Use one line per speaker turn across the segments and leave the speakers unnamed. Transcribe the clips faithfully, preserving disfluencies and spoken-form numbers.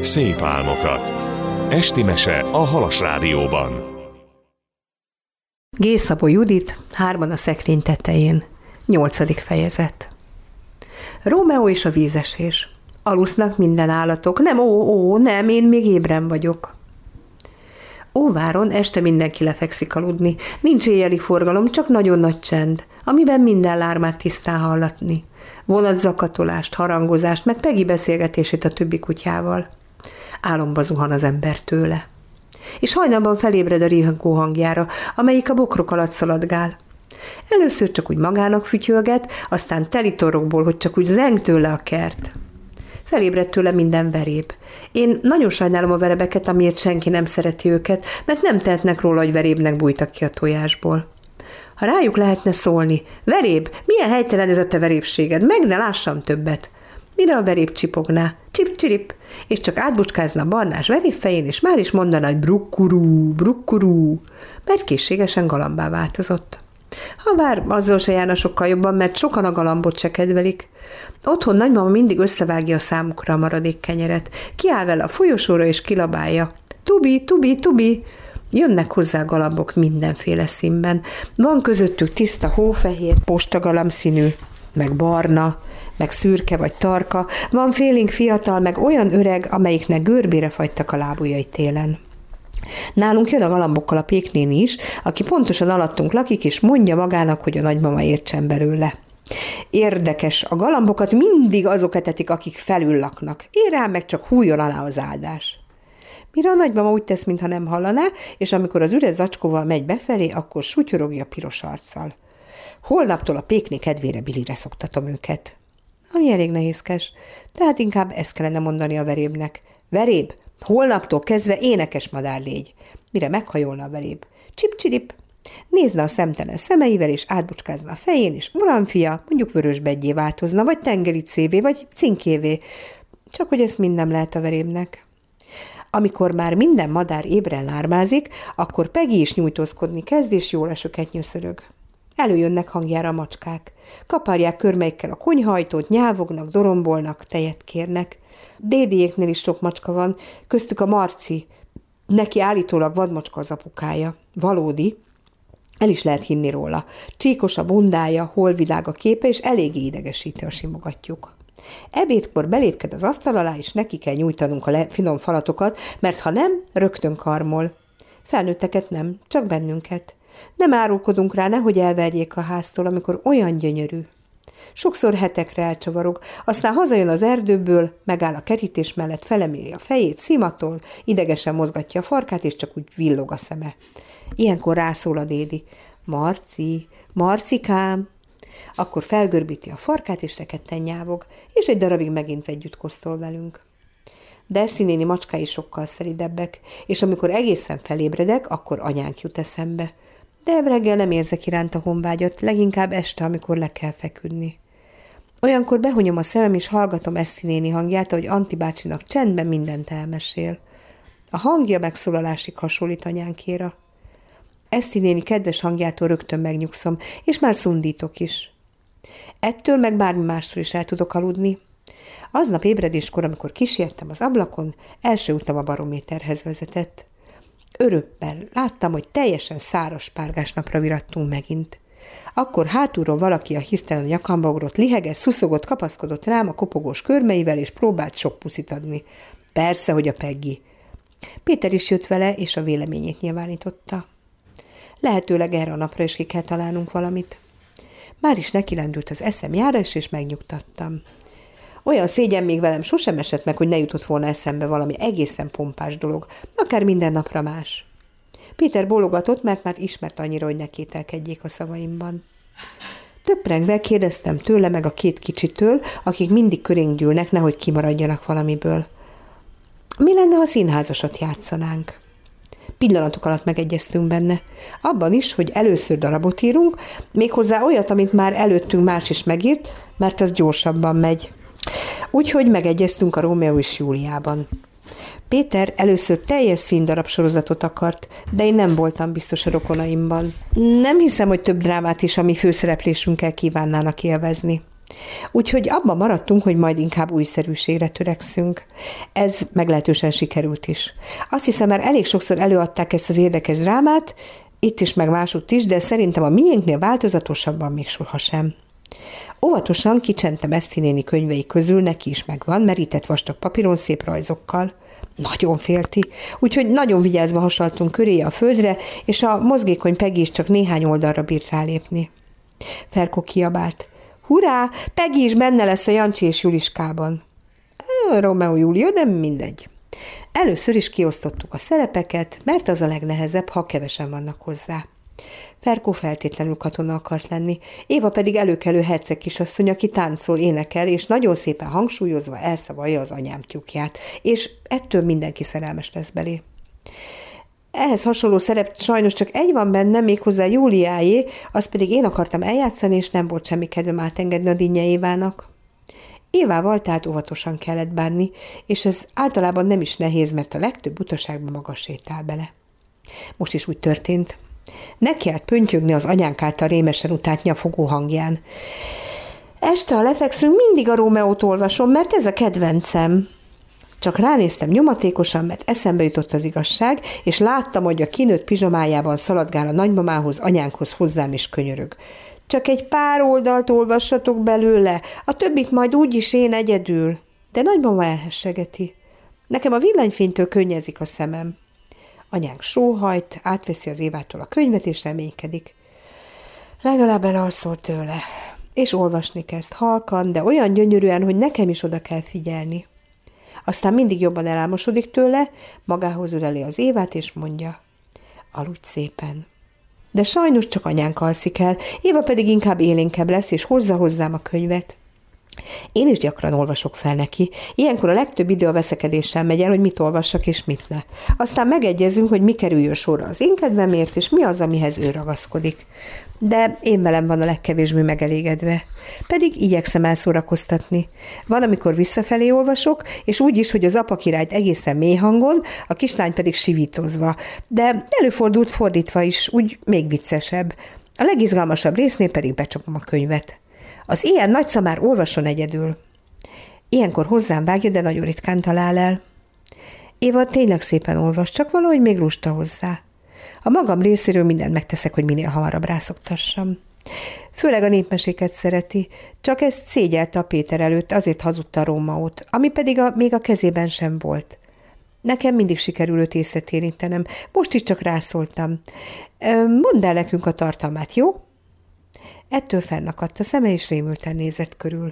szép álmokat. Esti mese a Halas Rádióban.
G. Szabó Judit, Hárman a szekrény tetején. Nyolcadik fejezet. Rómeó és a vízesés. Alusznak minden állatok. Nem, ó, ó, nem, én még ébren vagyok. Óváron este mindenki lefekszik aludni. Nincs éjjeli forgalom, csak nagyon nagy csend, amiben minden lármát tisztán hallatni. Vonatzakatolást, harangozást, meg Peggy beszélgetését a többi kutyával. Álomba zuhan az ember tőle. És hajnalban felébred a rihangó hangjára, amelyik a bokrok alatt szaladgál. Először csak úgy magának fütyölget, aztán teli torokból, hogy csak úgy zeng tőle a kert. Felébredt tőle minden veréb. Én nagyon sajnálom a verebeket, amiért senki nem szereti őket, mert nem tehetnek róla, hogy verébnek bújtak ki a tojásból. Ha rájuk lehetne szólni, veréb, milyen helytelen ez a te verébséged, meg ne lássam többet. Mire a veréb csipogná? Csip-csirip, és csak átbucskázna a barnás veréb fején, és már is mondaná, hogy brukkurú, brukkurú, mert készségesen galambá változott. Habár azzal se járna sokkal jobban, mert sokan a galambot se kedvelik. Otthon nagymama mindig összevágja a számukra a maradék kenyeret, kiáll vele a folyosóra és kilabálja. Tubi, tubi, tubi! Jönnek hozzá galambok mindenféle színben. Van közöttük tiszta hófehér, postagalamb színű, meg barna, meg szürke vagy tarka, van félénk fiatal, meg olyan öreg, amelyiknek görbére fagytak a lábujjai télen. Nálunk jön a galambokkal a péknéni is, aki pontosan alattunk lakik, és mondja magának, hogy a nagymama értsen belőle. Érdekes, a galambokat mindig azok etetik, akik felül laknak. Én rám meg csak hújjon alá az áldás. Mire a nagymama úgy tesz, mintha nem hallaná, és amikor az üres zacskóval megy befelé, akkor sutyorogja piros arccal. Holnaptól a pékné kedvére bilire szoktatom őket. Ami elég nehézkes, tehát inkább ezt kellene mondani a verébnek. Veréb, holnaptól kezdve énekes madár légy. Mire meghajolna a veréb. Csip-csirip. Nézne a szemtelen szemeivel, és átbucskázna a fején, és uramfia, mondjuk vörösbedgyé változna, vagy tengericévé, vagy cinkévé. Csak hogy ezt mind nem lehet a verébnek. Amikor már minden madár ébren lármázik, akkor Peggy is nyújtózkodni kezd, és jól esőket nyöszörög. Előjönnek hangjára a macskák. Kaparják körmeikkel a konyhajtót, nyávognak, dorombolnak, tejet kérnek. Dédiéknél is sok macska van, köztük a Marci. Neki állítólag vadmacska az apukája. Valódi. El is lehet hinni róla. Csíkos a bundája, holvilág a képe, és eléggé idegesíti, a simogatjuk. Ebédkor belépked az asztal alá, és neki kell nyújtanunk a finom falatokat, mert ha nem, rögtön karmol. Felnőtteket nem, csak bennünket. Nem árulkodunk rá, nehogy elverjék a háztól, amikor olyan gyönyörű. Sokszor hetekre elcsavarog, aztán hazajön az erdőből, megáll a kerítés mellett, feleméri a fejét, szimatol, idegesen mozgatja a farkát, és csak úgy villog a szeme. Ilyenkor rászól a dédi. Marci, Marcikám! Akkor felgörbíti a farkát, és rekedten nyávog, és egy darabig megint együtt kosztol velünk. De Eszi néni macskái sokkal szeridebbek, és amikor egészen felébredek, akkor anyánk jut eszembe. De reggel nem érzek iránta honvágyat, leginkább este, amikor le kell feküdni. Olyankor behunyom a szemem, és hallgatom Eszi néni hangját, ahogy Anti bácsinak csendben mindent elmesél. A hangja megszólalásig hasonlít anyánkéra. Eszi néni kedves hangjától rögtön megnyugszom, és már szundítok is. Ettől meg bármi másról is el tudok aludni. Aznap ébredéskor, amikor kísértem az ablakon, első utam a barométerhez vezetett. Örömmel láttam, hogy teljesen száraz párgás napra viradtunk megint. Akkor hátulról valaki a hirtelen nyakamba ugrott, liheges, szuszogott, kapaszkodott rám a kopogós körmeivel, és próbált sok puszit adni. Persze, hogy a Peggy. Péter is jött vele, és a véleményét nyilvánította. Lehetőleg erre a napra is ki kell találnunk valamit. Már is nekilendült az eszem járás, és megnyugtattam. Olyan szégyen még velem sosem esett meg, hogy ne jutott volna eszembe valami egészen pompás dolog, akár minden napra más. Péter bólogatott, mert már ismert annyira, hogy ne kételkedjék a szavaimban. Töprengve kérdeztem tőle meg a két kicsitől, akik mindig körénk gyűlnek, nehogy kimaradjanak valamiből. Mi lenne, ha színházasat játszanánk? Pillanatok alatt megegyeztünk benne. Abban is, hogy először darabot írunk, méghozzá olyat, amit már előttünk más is megírt, mert az gyorsabban megy. Úgyhogy megegyeztünk a Rómeó és Júliában. Péter először teljes színdarab sorozatot akart, de én nem voltam biztos a rokonaimban. Nem hiszem, hogy több drámát is a mi főszereplésünkkel kívánnának élvezni. Úgyhogy abban maradtunk, hogy majd inkább újszerűségre törekszünk. Ez meglehetősen sikerült is. Azt hiszem, már elég sokszor előadták ezt az érdekes drámát, itt is, meg másutt is, de szerintem a miénknél változatosabban még soha sem. Óvatosan kicsentem Eszti néni könyvei közül, neki is megvan, merített vastag papíron szép rajzokkal. Nagyon félti, úgyhogy nagyon vigyázva hasaltunk köréje a földre, és a mozgékony Peggy is csak néhány oldalra bírt rálépni. Ferko kiabált. Hurrá, Peggy is benne lesz a Jancsi és Juliskában. Rómeó Júlia, de mindegy. Először is kiosztottuk a szerepeket, mert az a legnehezebb, ha kevesen vannak hozzá. Ferko feltétlenül katona akart lenni, Éva pedig előkelő herceg kisasszony, aki táncol, énekel, és nagyon szépen hangsúlyozva elszavalja az anyám tyúkját, és ettől mindenki szerelmes lesz belé. Ehhez hasonló szerep sajnos csak egy van benne, méghozzá Júliáé, azt pedig én akartam eljátszani, és nem volt semmi kedvem átengedni a Dinnye Évának. Évával tehát óvatosan kellett bánni, és ez általában nem is nehéz, mert a legtöbb butaságban maga sétál bele. Most is úgy történt. Nekiállt pöntyögni az anyánk által rémesen utált nyafogó hangján. Este, ha lefekszünk, mindig a Rómeót olvasom, mert ez a kedvencem. Csak ránéztem nyomatékosan, mert eszembe jutott az igazság, és láttam, hogy a kinőtt pizsamájában szaladgál a nagymamához, anyánkhoz, hozzám is könyörög. Csak egy pár oldalt olvassatok belőle, a többit majd úgyis én egyedül. De nagymama elhessegeti. Nekem a villanyfénytől könnyezik a szemem. Anyánk sóhajt, átveszi az Évától a könyvet, és reménykedik. Legalább elalszol tőle. És olvasni kezd halkan, de olyan gyönyörűen, hogy nekem is oda kell figyelni. Aztán mindig jobban elálmosodik tőle, magához öleli az Évát, és mondja, aludj szépen. De sajnos csak anyánk alszik el, Éva pedig inkább élénkebb lesz, és hozza hozzám a könyvet. Én is gyakran olvasok fel neki. Ilyenkor a legtöbb idő a veszekedéssel megy el, hogy mit olvassak és mit ne. Aztán megegyezünk, hogy mi kerüljön sorra az én kedvemért, és mi az, amihez ő ragaszkodik. De én velem van a legkevésbé megelégedve. Pedig igyekszem elszórakoztatni. Van, amikor visszafelé olvasok, és úgy is, hogy az apa királyt egészen mély hangon, a kislány pedig sivítozva. De előfordult fordítva is, úgy még viccesebb. A legizgalmasabb résznél pedig becsapom a könyvet. Az ilyen nagysza már olvasson egyedül. Ilyenkor hozzám vágja, de nagyon ritkán talál el. Éva tényleg szépen olvas, csak valahogy még lusta hozzá. A magam részéről mindent megteszek, hogy minél hamarabb rászoktassam. Főleg a népmeséket szereti, csak ezt szégyelte a Péter előtt, azért hazudta a Rómeót, ami pedig a, még a kezében sem volt. Nekem mindig sikerül őt észretérítenem, most is csak rászóltam. Mondd el nekünk a tartalmát, jó? Ettől fennakadt a szeme, és rémülten nézett körül.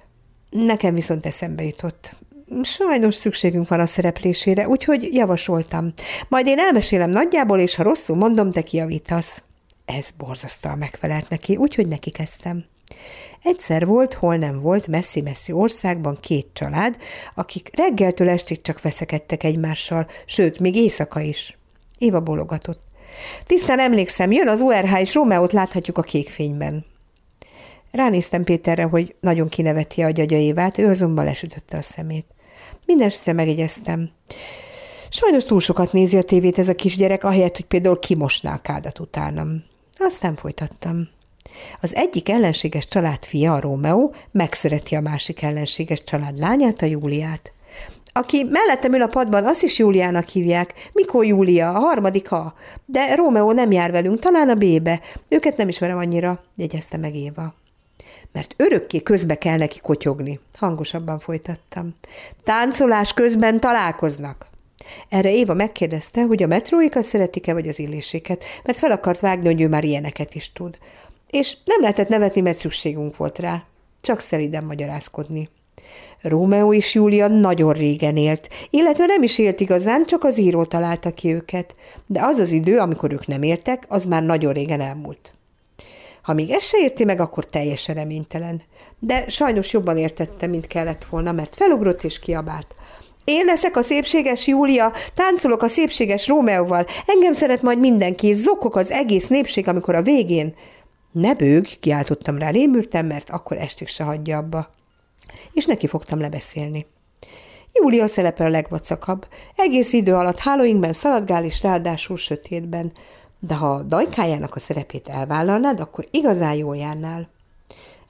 Nekem viszont eszembe jutott. Sajnos szükségünk van a szereplésére, úgyhogy javasoltam. Majd én elmesélem nagyjából, és ha rosszul mondom, te kijavítasz. Ez borzasztóan megfelelt neki, úgyhogy neki kezdtem. Egyszer volt, hol nem volt, messzi-messzi országban két család, akik reggeltől estig csak veszekedtek egymással, sőt, még éjszaka is. Éva bologatott. Tisztán emlékszem, jön az o er há, és Rómeót láthatjuk a kék fényben. Ránéztem Péterre, hogy nagyon kineveti a gyagya Évát, ő azonban lesütötte a szemét. Mindenesetre megjegyeztem. Sajnos túl sokat nézi a tévét ez a kisgyerek, ahelyett, hogy például kimosná a kádat utánam. Aztán folytattam. Az egyik ellenséges család fia, a Rómeó, megszereti a másik ellenséges család lányát, a Júliát. Aki mellettem ül a padban, azt is Júliának hívják. Mikor Júlia, a harmadik A. De Rómeó nem jár velünk, talán a B-be. Őket nem ismerem annyira, jegyezte meg Éva. Mert örökké közbe kell neki kotyogni. Hangosabban folytattam. Táncolás közben találkoznak. Erre Éva megkérdezte, hogy a metróikat szeretik-e, vagy az illéséket, mert fel akart vágni, hogy ő már ilyeneket is tud. És nem lehetett nevetni, mert szükségünk volt rá. Csak szelíden magyarázkodni. Rómeó és Júlia nagyon régen élt, illetve nem is élt igazán, csak az író találta ki őket. De az az idő, amikor ők nem éltek, az már nagyon régen elmúlt. Ha még ezt se érti meg, akkor teljesen reménytelen. De sajnos jobban értette, mint kellett volna, mert felugrott és kiabált. Én leszek a szépséges Júlia, táncolok a szépséges Rómeóval, engem szeret majd mindenki, és zokog az egész népség, amikor a végén... Ne bőgj, kiáltottam rá rémülten, mert akkor estig se hagyja abba. És neki fogtam lebeszélni. Júlia szelepe a legvacakabb. Egész idő alatt hálóinkben szaladgál, és ráadásul sötétben. De ha a dajkájának a szerepét elvállalnád, akkor igazán jól járnál.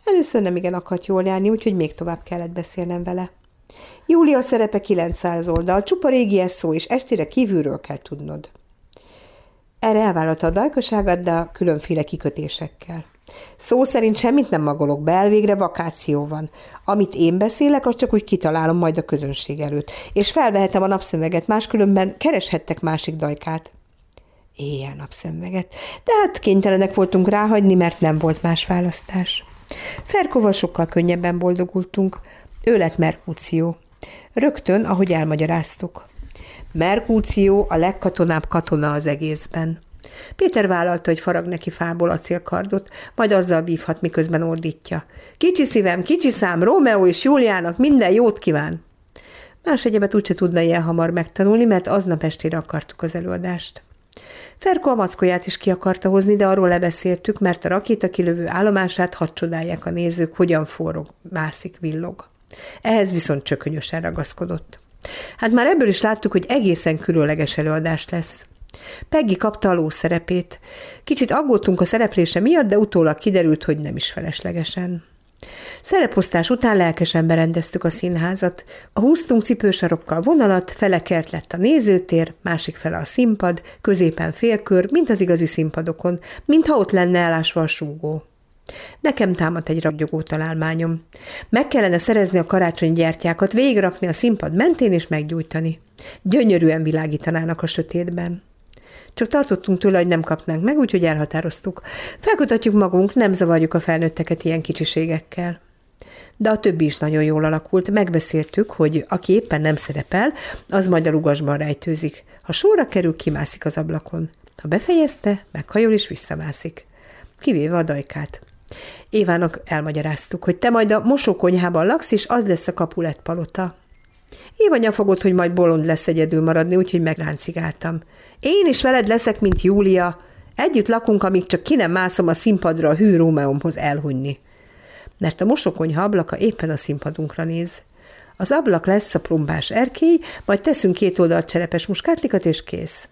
Először nem igen akart jól járni, úgyhogy még tovább kellett beszélnem vele. Júlia szerepe kilencszáz oldal, csupa régies szó, és estére kívülről kell tudnod. Erre elvállalta a dajkaságát, de a különféle kikötésekkel. Szó szerint semmit nem magolok be, elvégre vakáció van. Amit én beszélek, azt csak úgy kitalálom majd a közönség előtt, és felvehetem a napszemüveget, máskülönben kereshettek másik dajkát. Éjjel napszemüveget. De hát kénytelenek voltunk ráhagyni, mert nem volt más választás. Ferkóval sokkal könnyebben boldogultunk. Ő lett Merkúció. Rögtön, ahogy elmagyaráztuk. Merkúció a legkatonább katona az egészben. Péter vállalta, hogy farag neki fából acélkardot, majd azzal bívhat, miközben ordítja. Kicsi szívem, kicsi szám, Rómeó és Júliának minden jót kíván! Más egyebet úgyse tudna ilyen hamar megtanulni, mert aznap estére akartuk az előadást. Ferko a mackóját is ki akarta hozni, de arról lebeszéltük, mert a rakétakilövő állomását hadd csodálják a nézők, hogyan forog, mászik, villog. Ehhez viszont csökönyösen ragaszkodott. Hát már ebből is láttuk, hogy egészen különleges előadás lesz. Peggy kapta a ló szerepét. Kicsit aggódtunk a szereplése miatt, de utólag kiderült, hogy nem is feleslegesen. Szereposztás után lelkesen berendeztük a színházat. A húztunk cipősarokkal vonalat, fele kert lett a nézőtér, másik fele a színpad, középen félkör, mint az igazi színpadokon, mintha ott lenne elásva a súgó. Nekem támadt egy ragyogó találmányom. Meg kellene szerezni a karácsonyi gyertyákat, végigrakni a színpad mentén és meggyújtani. Gyönyörűen világítanának a sötétben. Csak tartottunk tőle, hogy nem kapnánk meg, úgyhogy elhatároztuk. Felkutatjuk magunk, nem zavarjuk a felnőtteket ilyen kicsiségekkel. De a többi is nagyon jól alakult. Megbeszéltük, hogy aki éppen nem szerepel, az majd a lugasban rejtőzik. Ha sorra kerül, kimászik az ablakon. Ha befejezte, meghajol és visszamászik. Kivéve a dajkát. Évának elmagyaráztuk, hogy te majd a mosókonyhában laksz, és az lesz a Capulet palota. Éva nyafogott, hogy majd bolond lesz egyedül maradni, úgyhogy megráncigáltam. Én is veled leszek, mint Júlia. Együtt lakunk, amíg csak ki nem mászom a színpadra a hű Rómeómhoz elhunyni. Mert a mosókonyha ablaka éppen a színpadunkra néz. Az ablak lesz a plombás erkély, majd teszünk két oldalt cserepes muskátlikat, és kész.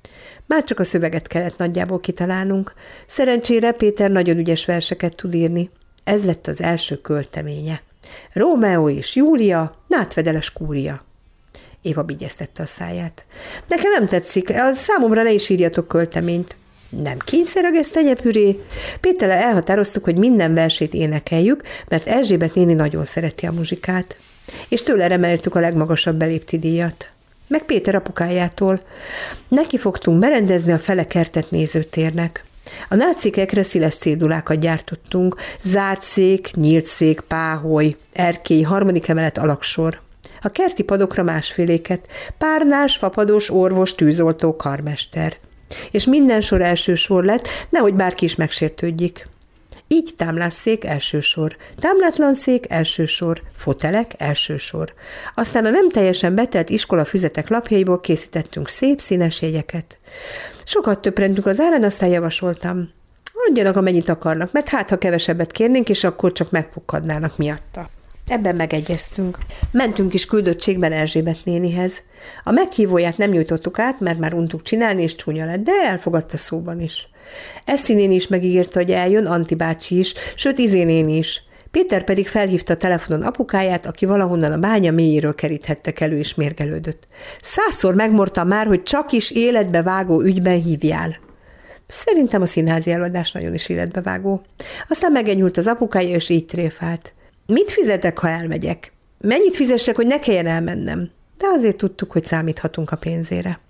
Már csak a szöveget kellett nagyjából kitalálnunk. Szerencsére Péter nagyon ügyes verseket tud írni. Ez lett az első költeménye. Rómeó és Júlia, nátvedeles kúria. Éva bigyeztette a száját. Nekem nem tetszik, az számomra ne is írjatok költeményt. Nem kényszereg ezt tenyepüré. Péterrel elhatároztuk, hogy minden versét énekeljük, mert Erzsébet néni nagyon szereti a muzsikát. És tőle remeltük a legmagasabb belépti díjat. Meg Péter apukájától. Neki fogtunk berendezni a fele kertet nézőtérnek. A nácikekre szíles cédulákat gyártottunk, zárt szék, nyílt szék, páholy, erkély, harmadik emelet alaksor. A kerti padokra másféléket, párnás, fapados, orvos, tűzoltó, karmester. És minden sor első sor lett, nehogy bárki is megsértődjék. Így támlásszék első sor, támlátlan szék első sor, fotelek első sor. Aztán a nem teljesen betelt iskola füzetek lapjaiból készítettünk szép színes jegyeket. Sokat töprentünk az árán, aztán javasoltam. Adjanak, amennyit akarnak, mert hát, ha kevesebbet kérnénk, és akkor csak megpukkadnának miatta. Ebben megegyeztünk. Mentünk is küldöttségben Erzsébet nénihez. A meghívóját nem nyújtottuk át, mert már untuk csinálni, és csúnya lett, de elfogadta szóban is. Eszti néni is megígérte, hogy eljön, Anti bácsi is, sőt Izé néni is. Péter pedig felhívta a telefonon apukáját, aki valahonnan a bánya mélyéről keríthettek elő, és mérgelődött. Százszor megmortam már, hogy csak is életbe vágó ügyben hívjál. Szerintem a színházi előadás nagyon is életbe vágó. Aztán megenyult az apukája, és így tréfált. Mit fizetek, ha elmegyek? Mennyit fizessek, hogy ne kelljen elmennem? De azért tudtuk, hogy számíthatunk a pénzére.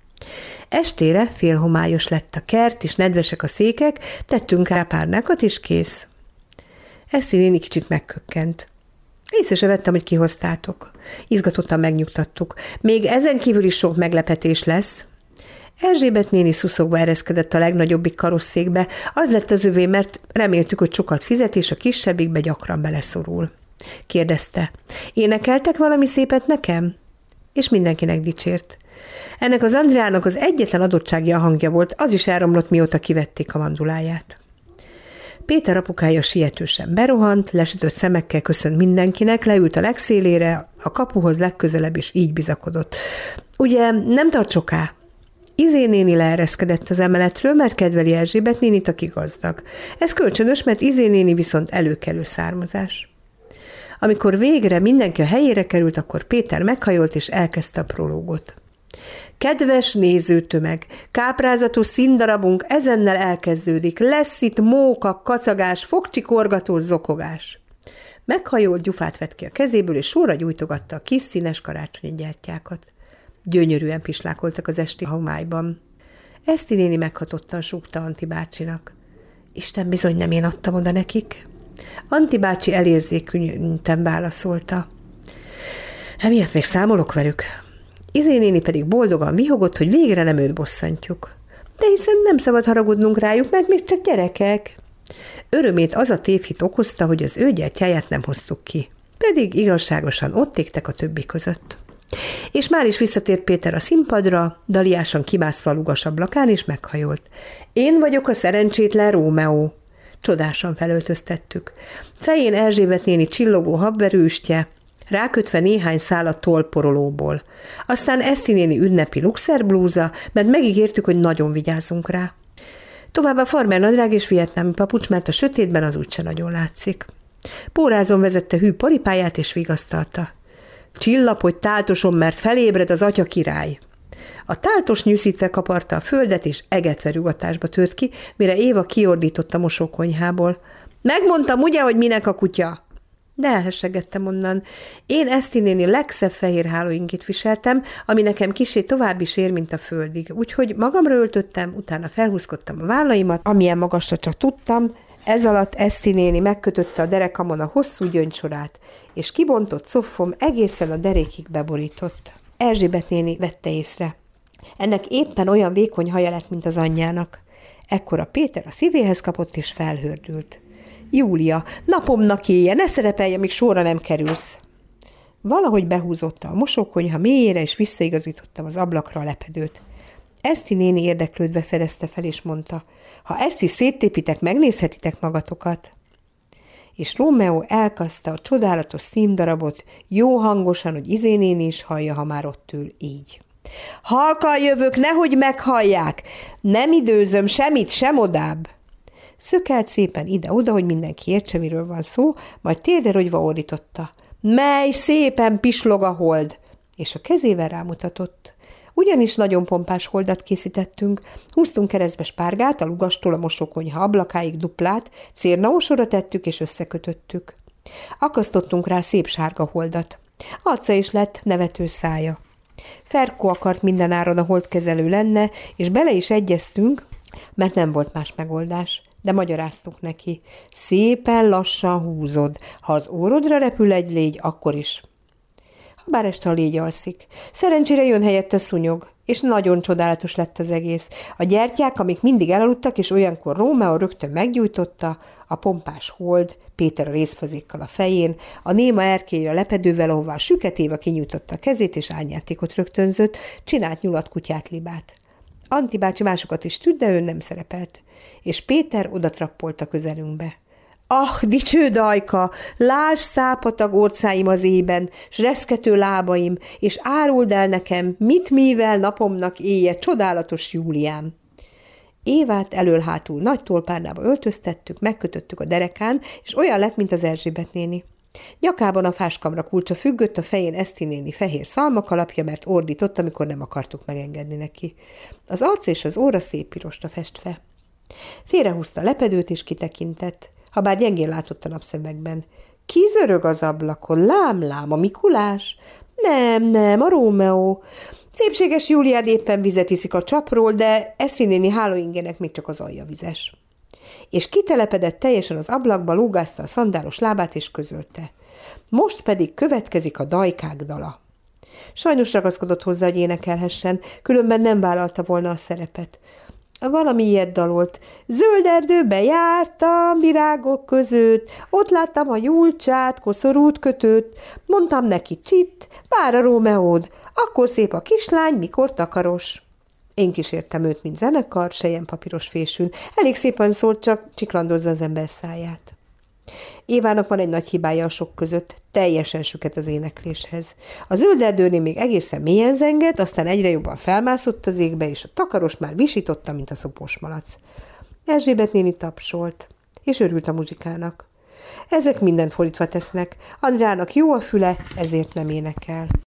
Estére félhomályos lett a kert, és nedvesek a székek, tettünk rá párnákat, és kész. Eszti néni kicsit megkökkent. Észre se vettem, hogy kihoztátok. Izgatottan megnyugtattuk. Még ezen kívül is sok meglepetés lesz. Erzsébet néni szuszogva ereszkedett a legnagyobbik karosszékbe, az lett az övé, mert reméltük, hogy sokat fizet, és a kisebbikbe gyakran beleszorul. Kérdezte, énekeltek valami szépet nekem? És mindenkinek dicsért. Ennek az Andreának az egyetlen adottsági a hangja volt, az is elromlott, mióta kivették a manduláját. Péter apukája sietősen berohant, lesütött szemekkel köszönt mindenkinek, leült a legszélére, a kapuhoz legközelebb, és így bizakodott. Ugye nem tart soká? Izé néni leereszkedett az emeletről, mert kedveli Erzsébet nénit, aki gazdag. Ez kölcsönös, mert Izé néni viszont előkelő származás. Amikor végre mindenki a helyére került, akkor Péter meghajolt és elkezdte a prológot. Kedves nézőtömeg, káprázatos színdarabunk ezennel elkezdődik. Lesz itt móka, kacagás, fogcsikorgatós zokogás. Meghajolt, gyufát vett ki a kezéből, és sorra gyújtogatta a kis színes karácsonyi gyertyákat. Gyönyörűen pislákoltak az esti homályban. Eszti néni meghatottan súgta Anti bácsinak. Isten bizony nem én adtam oda nekik. Anti bácsi elérzékenyten válaszolta. Emiatt még számolok velük. Izé néni pedig boldogan vihogott, hogy végre nem őt bosszantjuk. De hiszen nem szabad haragudnunk rájuk, mert még csak gyerekek. Örömét az a tévhit okozta, hogy az ő gyertyáját nem hoztuk ki. Pedig igazságosan ott égtek a többi között. És már is visszatért Péter a színpadra, daliásan kimászva a lugas ablakán, és meghajolt. Én vagyok a szerencsétlen Rómeó. Csodásan felöltöztettük. Fején Erzsébet néni csillogó habverőstje, rákötve néhány szál a tollporolóból. Aztán Eszti néni ünnepi luxerblúza, mert megígértük, hogy nagyon vigyázzunk rá. Továbbá farmer nadrág és vietnámi papucs, mert a sötétben az úgyse nagyon látszik. Pórázon vezette hű paripáját és vigasztalta. Csillapodj táltoson, mert felébred az atya király. A táltos nyűszítve kaparta a földet, és egetve rügatásba tört ki, mire Éva kiordított a mosókonyhából. Megmondtam ugye, hogy minek a kutya? De elhessegettem onnan. Én Eszti néni legszebb fehér hálóingit viseltem, ami nekem kissé tovább is ér, mint a földig. Úgyhogy magamra öltöttem, utána felhúzkodtam a vállaimat, amilyen magasra csak tudtam. Ez alatt Eszti néni megkötötte a derekamon a hosszú gyöngysorát, és kibontott szoffom egészen a derékig beborított. Erzsébet néni vette észre. Ennek éppen olyan vékony haja lett, mint az anyjának. Ekkor a Péter a szívéhez kapott, és felhördült. Júlia, napomnak éje, ne szerepelj, amíg sorra nem kerülsz. Valahogy behúzotta a mosókonyha mélyére, és visszaigazítottam az ablakra a lepedőt. Eszti néni érdeklődve fedezte fel, és mondta, ha ezt is széttépitek, megnézhetitek magatokat. És Rómeó elkezdte a csodálatos színdarabot, jó hangosan, hogy Izé néni is hallja, ha már ott ül, így. Halkan jövök, nehogy meghallják! Nem időzöm semmit, sem odább! Szökelt szépen ide-oda, hogy mindenki értse, miről van szó, majd térdre rogyva ordította. Mely szépen pislog a hold! És a kezével rámutatott. Ugyanis nagyon pompás holdat készítettünk, húztunk keresztbe spárgát, a lugastól a mosókonyha ablakáig duplát, cérnaósora tettük és összekötöttük. Akasztottunk rá szép sárga holdat. Arca is lett, nevető szája. Ferkó akart mindenáron a holdkezelő lenne, és bele is egyeztünk, mert nem volt más megoldás. De magyaráztuk neki. Szépen lassan húzod. Ha az órodra repül egy légy, akkor is. Habár este a légy alszik. Szerencsére jön helyette szúnyog, és nagyon csodálatos lett az egész. A gyertyák, amik mindig elaludtak, és olyankor Rómeó rögtön meggyújtotta, a pompás hold, Péter a részfazékkal a fején, a néma erkély a lepedővel, ahová a süket Éva kinyújtotta a kezét, és ányjátékot rögtönzött, csinált nyulat, kutyát, libát. Anti bácsi másokat is tűnt, de ő nem szerepelt. És Péter odatrappolt a közelünkbe. Ah, dicső dajka, lásd szápatag orcáim az ében, s reszkető lábaim, és áruld el nekem, mit mivel napomnak éje, csodálatos Júliám. Évát elől-hátul nagy tolpárnába öltöztettük, megkötöttük a derekán, és olyan lett, mint az Erzsébet néni. Nyakában a fáskamra kulcsa függött, a fején Eszti néni fehér szalmakalapja, mert ordított, amikor nem akartuk megengedni neki. Az arc és az óra szép pirosra festve. Félrehúzta a lepedőt, és kitekintett, habár gyengén látott a napszemekben. Ki zörög az ablakon? Lám, lám, a Mikulás? Nem, nem, a Rómeó. Szépséges Júliád éppen vizet iszik a csapról, de Eszti néni hálóingének még csak az alja vizes. És kitelepedett teljesen az ablakba, lógázta a szandálos lábát, és közölte. Most pedig következik a dajkák dala. Sajnos ragaszkodott hozzá, hogy énekelhessen, különben nem vállalta volna a szerepet. Valami ilyet dalolt. Zöld erdőbe jártam, virágok között, ott láttam a Júlcsát, koszorút kötőt, mondtam neki csitt, vár a Rómeód, akkor szép a kislány, mikor takaros. Én kísértem őt, mint zenekar, selyempapíros fésűn. Elég szépen szólt, csak csiklandozza az ember száját. Évának van egy nagy hibája a sok között, teljesen süket az énekléshez. A zöld erdőnél még egészen mélyen zengett, aztán egyre jobban felmászott az égbe, és a takaros már visította, mint a szopós malac. Erzsébet néni tapsolt, és örült a muzsikának. Ezek mindent fordítva tesznek, Andrának jó a füle, ezért nem énekel.